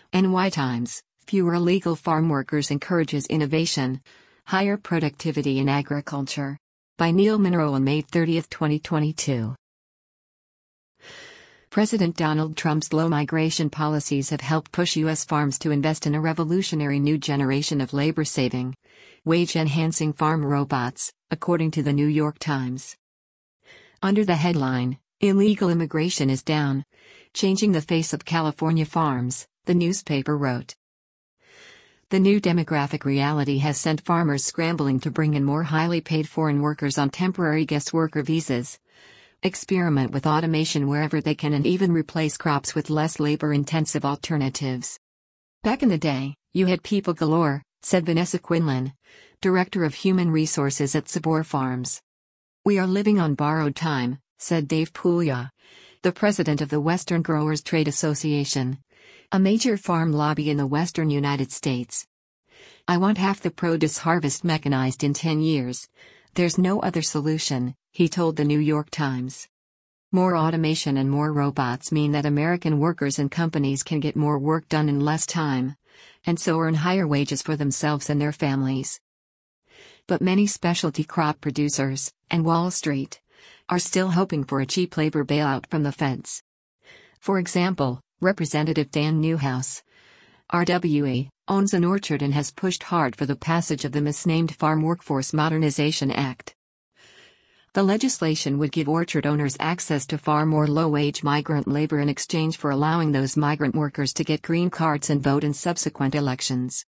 NY Times, fewer illegal farm workers encourages innovation. Higher productivity in agriculture. By Neil Munro on May 30, 2022. President Donald Trump's low migration policies have helped push U.S. farms to invest in a revolutionary new generation of labor-saving, wage-enhancing farm robots, according to the New York Times. Under the headline, "Illegal Immigration is Down, Changing the Face of California Farms," the newspaper wrote. The new demographic reality has sent farmers scrambling to bring in more highly paid foreign workers on temporary guest worker visas, experiment with automation wherever they can, and even replace crops with less labor-intensive alternatives. "Back in the day, you had people galore," said Vanessa Quinlan, Director of Human Resources at Sabor Farms. "We are living on borrowed time," said Dave Puglia, the president of the Western Growers Trade Association, a major farm lobby in the western United States. "I want half the produce harvest mechanized in 10 years. There's no other solution," he told the New York Times. More automation and more robots mean that American workers and companies can get more work done in less time, and so earn higher wages for themselves and their families. But many specialty crop producers, and Wall Street, are still hoping for a cheap labor bailout from the feds. For example, Representative Dan Newhouse, RWE, owns an orchard and has pushed hard for the passage of the misnamed Farm Workforce Modernization Act. The legislation would give orchard owners access to far more low-wage migrant labor in exchange for allowing those migrant workers to get green cards and vote in subsequent elections.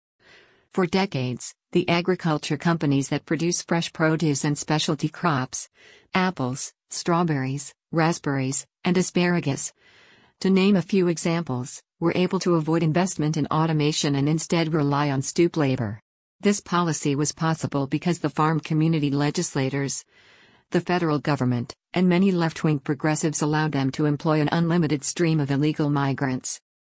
For decades, the agriculture companies that produce fresh produce and specialty crops, apples, strawberries, raspberries, and asparagus, to name a few examples, were able to avoid investment in automation and instead rely on stoop labor. This policy was possible because the farm community legislators, the federal government, and many left-wing progressives allowed them to employ an unlimited stream of illegal migrants.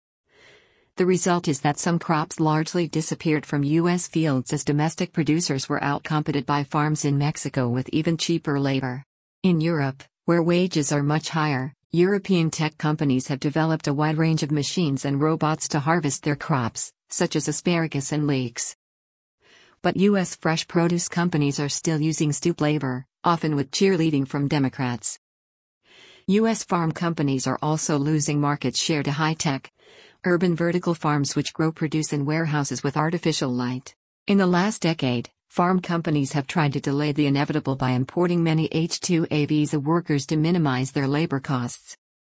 The result is that some crops largely disappeared from U.S. fields as domestic producers were outcompeted by farms in Mexico with even cheaper labor. In Europe, where wages are much higher, European tech companies have developed a wide range of machines and robots to harvest their crops, such as asparagus and leeks. But U.S. fresh produce companies are still using stoop labor, often with cheerleading from Democrats. U.S. farm companies are also losing market share to high-tech, urban vertical farms which grow produce in warehouses with artificial light. In the last decade, farm companies have tried to delay the inevitable by importing many H-2A visa workers to minimize their labor costs.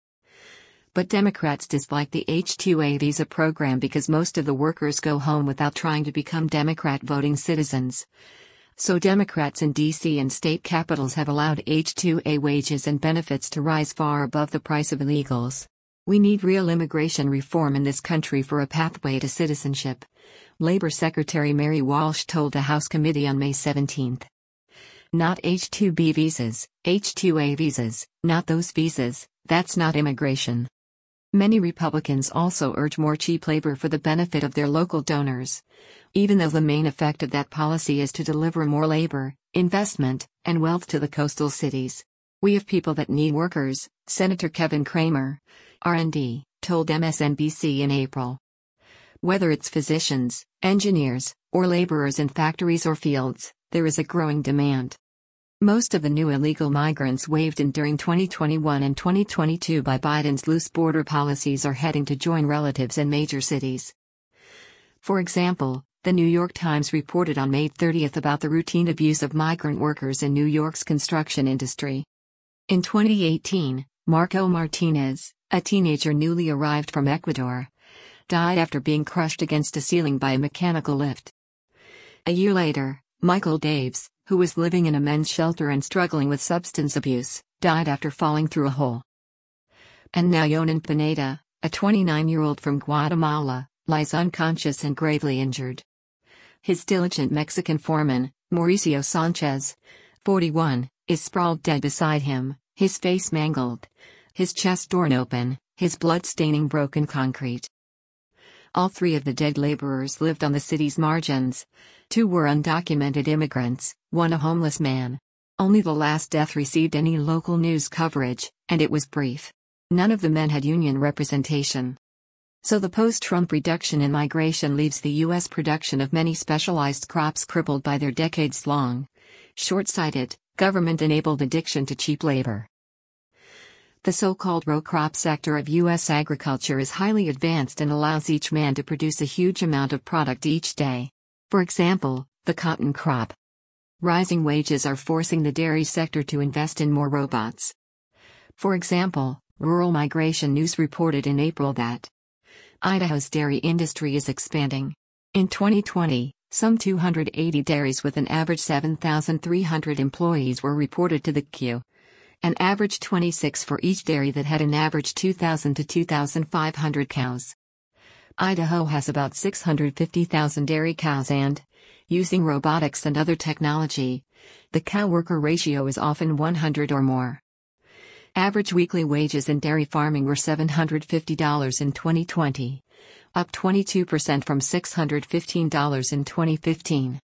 But Democrats dislike the H-2A visa program because most of the workers go home without trying to become Democrat voting citizens. So Democrats in D.C. and state capitals have allowed H-2A wages and benefits to rise far above the price of illegals. "We need real immigration reform in this country for a pathway to citizenship," Labor Secretary Mary Walsh told a House committee on May 17. "Not H-2B visas, H-2A visas, not those visas, that's not immigration." Many Republicans also urge more cheap labor for the benefit of their local donors, even though the main effect of that policy is to deliver more labor, investment, and wealth to the coastal cities. "We have people that need workers," Senator Kevin Cramer, R&D, told MSNBC in April. "Whether it's physicians, engineers, or laborers in factories or fields, there is a growing demand." Most of the new illegal migrants waved in during 2021 and 2022 by Biden's loose border policies are heading to join relatives in major cities. For example, the New York Times reported on May 30 about the routine abuse of migrant workers in New York's construction industry. In 2018, Marco Martinez, a teenager newly arrived from Ecuador, died after being crushed against a ceiling by a mechanical lift. A year later, Michael Daves, who was living in a men's shelter and struggling with substance abuse, died after falling through a hole. And now Yonan Pineda, a 29-year-old from Guatemala, lies unconscious and gravely injured. His diligent Mexican foreman, Mauricio Sanchez, 41, is sprawled dead beside him, his face mangled, his chest torn open, his blood staining broken concrete. All three of the dead laborers lived on the city's margins. 2 were undocumented immigrants, 1 a homeless man. Only the last death received any local news coverage, and it was brief. None of the men had union representation. So the post-Trump reduction in migration leaves the U.S. production of many specialized crops crippled by their decades-long, short-sighted, government-enabled addiction to cheap labor. The so-called row crop sector of U.S. agriculture is highly advanced and allows each man to produce a huge amount of product each day. For example, the cotton crop. Rising wages are forcing the dairy sector to invest in more robots. For example, Rural Migration News reported in April that Idaho's dairy industry is expanding. In 2020, some 280 dairies with an average 7,300 employees were reported to the Q. An average 26 for each dairy that had an average 2,000 to 2,500 cows. Idaho has about 650,000 dairy cows and, using robotics and other technology, the cow-worker ratio is often 100 or more. Average weekly wages in dairy farming were $750 in 2020, up 22% from $615 in 2015.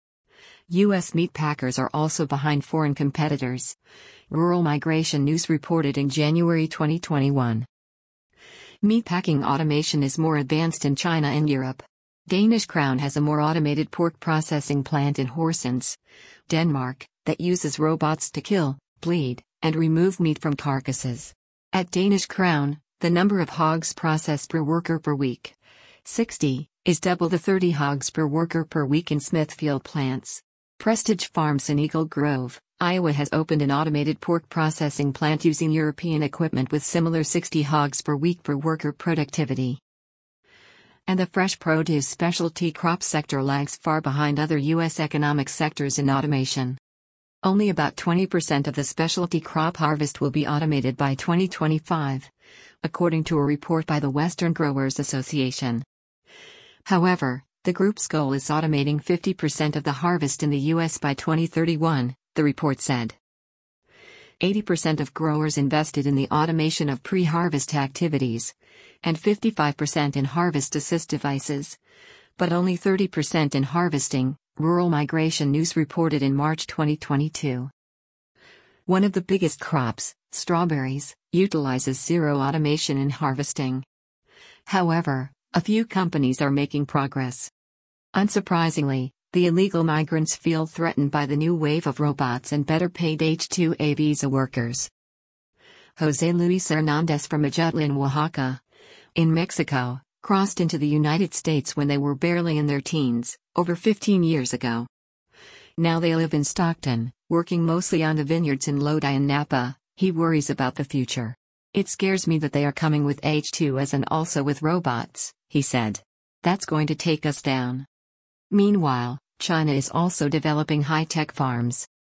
U.S. meat packers are also behind foreign competitors, Rural Migration News reported in January 2021. Meatpacking automation is more advanced in China and Europe. Danish Crown has a more automated pork processing plant in Horsens, Denmark, that uses robots to kill, bleed, and remove meat from carcasses. At Danish Crown, the number of hogs processed per worker per week, 60, is double the 30 hogs per worker per week in Smithfield plants. Prestige Farms in Eagle Grove, Iowa has opened an automated pork processing plant using European equipment with similar 60 hogs per week per worker productivity. And the fresh produce specialty crop sector lags far behind other U.S. economic sectors in automation. Only about 20% of the specialty crop harvest will be automated by 2025, according to a report by the Western Growers Association. However, the group's goal is automating 50% of the harvest in the U.S. by 2031, the report said. 80% of growers invested in the automation of pre-harvest activities, and 55% in harvest assist devices, but only 30% in harvesting, Rural Migration News reported in March 2022. One of the biggest crops, strawberries, utilizes zero automation in harvesting. However, a few companies are making progress. Unsurprisingly, the illegal migrants feel threatened by the new wave of robots and better-paid H-2A visa workers. José Luis Hernández from Ajutlán, Oaxaca, in Mexico, crossed into the United States when they were barely in their teens, over 15 years ago. Now they live in Stockton, working mostly on the vineyards in Lodi and Napa. He worries about the future. It scares me that they are coming with H2As and also with robots, he said. That's going to take us down. Meanwhile, China is also developing high-tech farms.